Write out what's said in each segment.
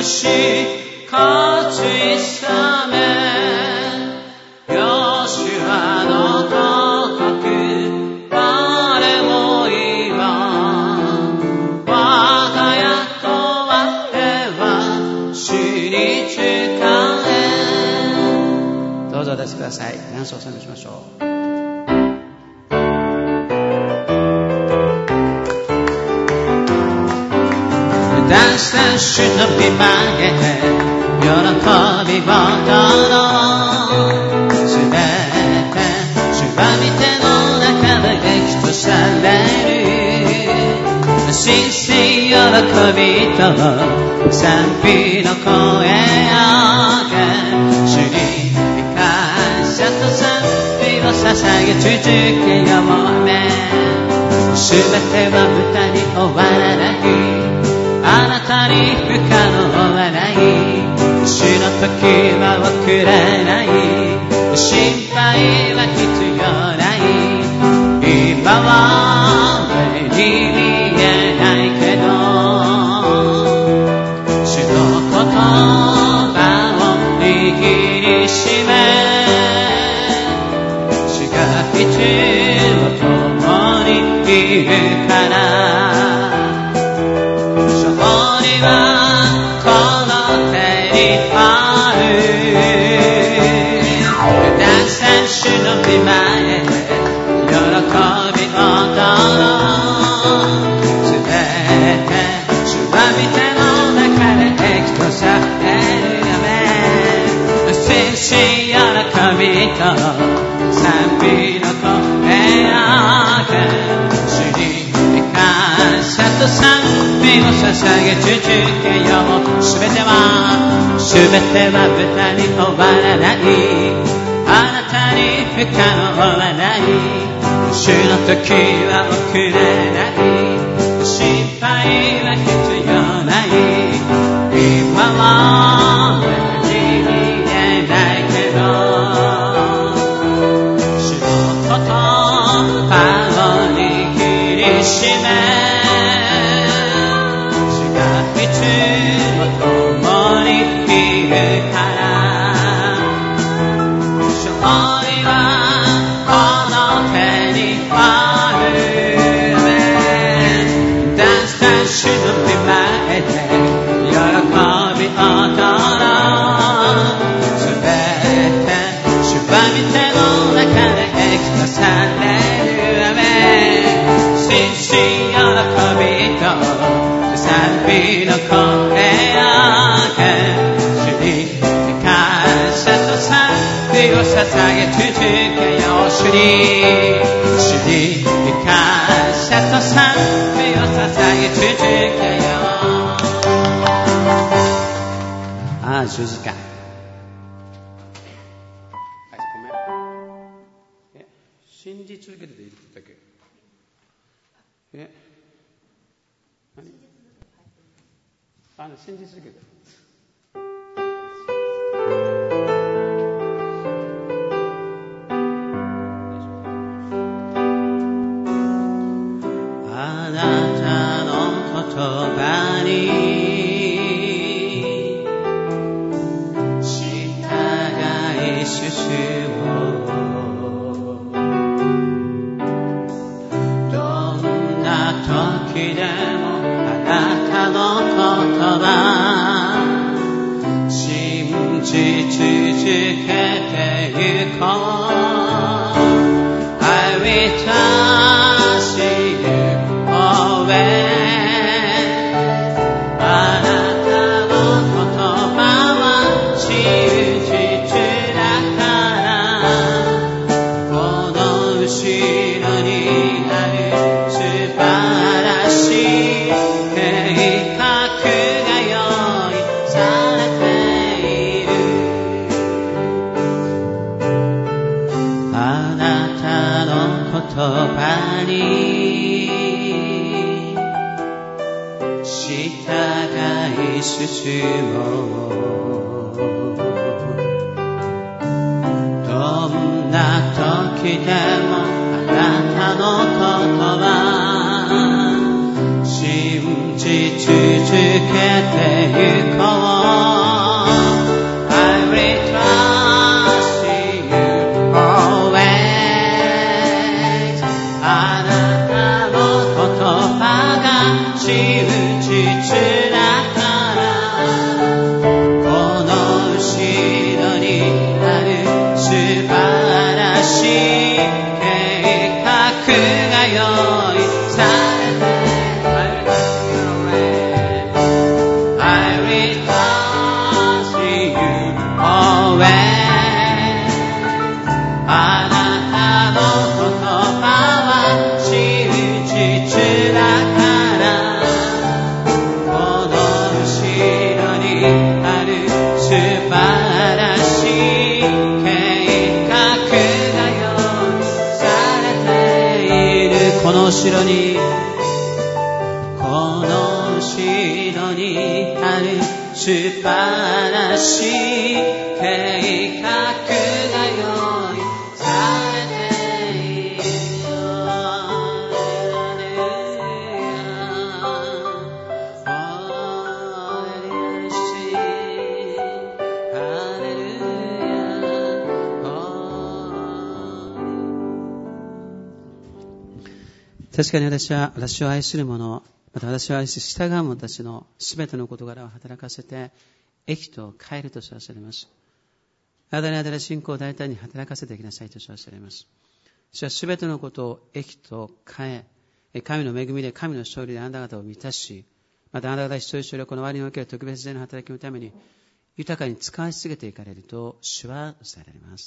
し勝ちさめヨシュアの頭角我も今我が家とは平和主に仕えどうぞお立ちください。感謝を賛美しましょう。私たちの御前へ喜びを灯ろうすべて主は御手の中で益とされる心身喜びと賛美の声上げ主に感謝と賛美を捧げ続けようねすべては無駄に終わらないあなたに不可能はない死の時は遅れない心配は必要ない今は目に見えないけど主の言葉を握りしめ主がいつも共にいるからこの手にある私たちの御前で喜びを灯ろうすべて主は御手の中で益とされるよね心身喜びと賛美の声上げ主に感謝と賛美を捧げ続けようすべては無駄に終わらないあなたに不可能はない主の時は遅れない心配は必要ない今は目に見えないけど主の言葉を握りしめ共にいるから勝利はこの手にある私たちの御前で喜びを灯ろうすべて主は御手の中で益とされる心身喜びと賛美の声上げ主に感謝と賛美を捧げ続けよう主に感謝と賛美を捧げ続けようああ十字架信じ続けているって言ったっけ何信じ続けてあなたの言葉に従い進もうどんな時でもあなたの言葉信じ続けてゆこう I will trust you always あなたの言葉は真実だからこの後ろにある素晴らしい計画が用意されているあなたの言葉に従い進もうどんな時でもあなたの言葉信じ続けてゆこうの城にある素晴らしい計画が用意されているよ。確かに私を愛する者、また私を愛し従う者たちのすべての事柄を働かせて益と変えると称されます。あなたに与える信仰を大胆に働かせていきなさいと称されます。そしてすべてのことを益と変え、神の恵みで神の勝利であなた方を満たし、またあなた方一人一人をこの割における特別での働きのために豊かに使わし続けていかれると主は伝えられます。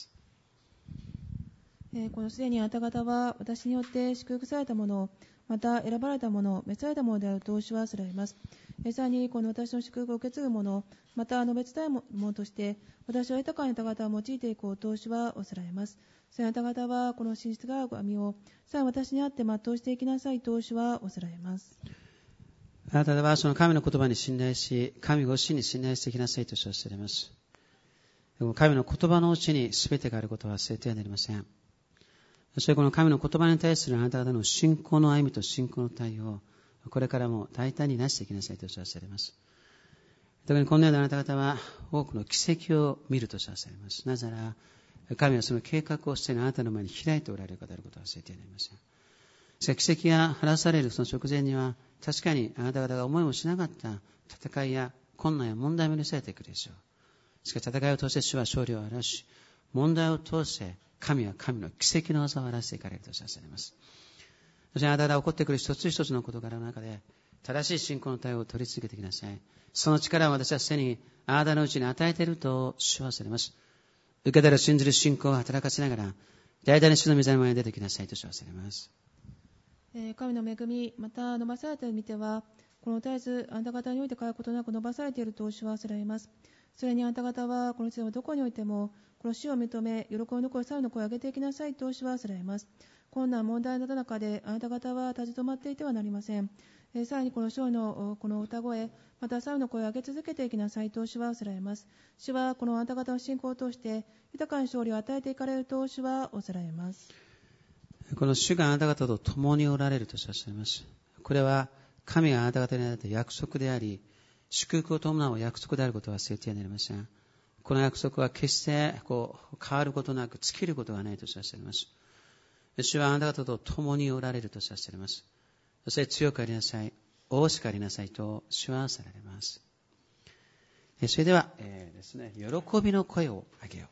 このすでにあなた方は私によって祝福されたものを、また選ばれたものを召されたものであると主は知られます。さらにこの私の祝福を受け継ぐもの、また述べ伝えるものとして私は豊かにあなた方を用いていこうと主はお知られます。それあなた方はこの真実がある網をさらに私にあって全うしていきなさいと主はお知られます。 あなた方はその神の言葉に信頼し、神ご自身に信頼していきなさいと称されます。神の言葉のうちに全てがあることは忘れてはなりません。そしてこの神の言葉に対するあなた方の信仰の歩みと信仰の対応、これからも大胆になしていきなさいと称されます。特にこのようなあなた方は多くの奇跡を見ると称されます。なぜなら神はその計画をしてあなたの前に開いておられる方であることを忘れてはなりません。奇跡が晴らされるその直前には確かにあなた方が思いもしなかった戦いや困難や問題も許されてくるでしょう。しかし戦いを通して主は勝利を表し、問題を通して神は神の奇跡の技を表していかれると称されます。そしてあなた方が起こってくる一つ一つの事柄の中で正しい信仰の対応を取り続けてください。その力を私はすでにあなたのうちに与えていると主はされます。受けたら信じる信仰を働かせながら大胆に主の御座の前に出てきなさいと主はされます。 神の恵みまた伸ばされた意味ではこの絶えずあなた方において変わることなく伸ばされていると主はされます。それにあなた方はこの地ではどこにおいてもこの主を認め喜びの声、賛美の声を上げていきなさいと主はされます。困難問題の中であなた方は立ち止まっていてはなりません。さらにこの主のこの歌声また賛美の声を上げ続けていきなさいと主はされます。主はこのあなた方の信仰を通して豊かな勝利を与えていかれると主はおされます。 この主があなた方と共におられるとおっしゃいます。これは神があなた方に与えた約束であり、祝福を伴う約束であることを忘れてはなりません。この約束は決して変わることなく尽きることがないとおっしゃいます。主はあなた方と共におられるとおっしゃいます。そして強くありなさい、大しくありなさいと主はされます。それでは、ですね、喜びの声を上げよう。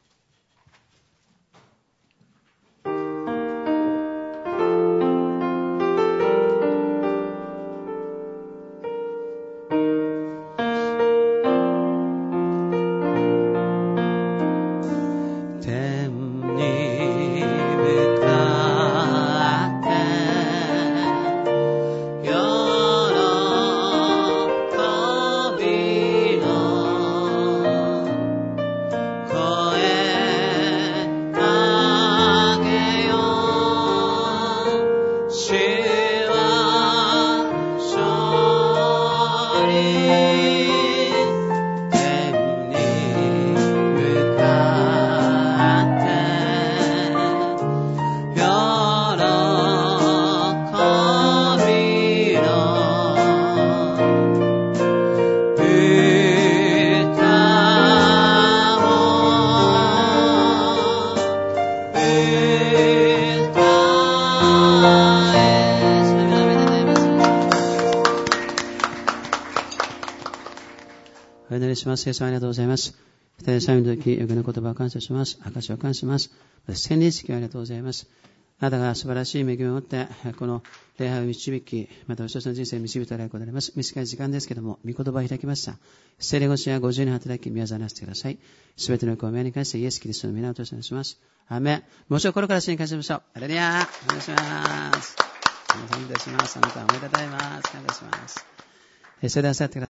します。イエス様ありがとうございます。二人サミの時、余計な言葉を感謝します。証を感謝します。洗礼式をありがとうございます。あなたが素晴らしい恵みを持って、この礼拝を導き、また私たちの人生を導いておられることであります。短い時間ですけれども、御言葉を開きました。聖霊越しや50年働き、宮沢なしてください。すべての声を目に関して、イエス・キリストの皆をとしてお願いします。アーメン。もう一度心から主に感謝しましょう。ハレルヤー。お願いします。お願いいたします。あなたをおめでとうございます。感謝します。それではさってください。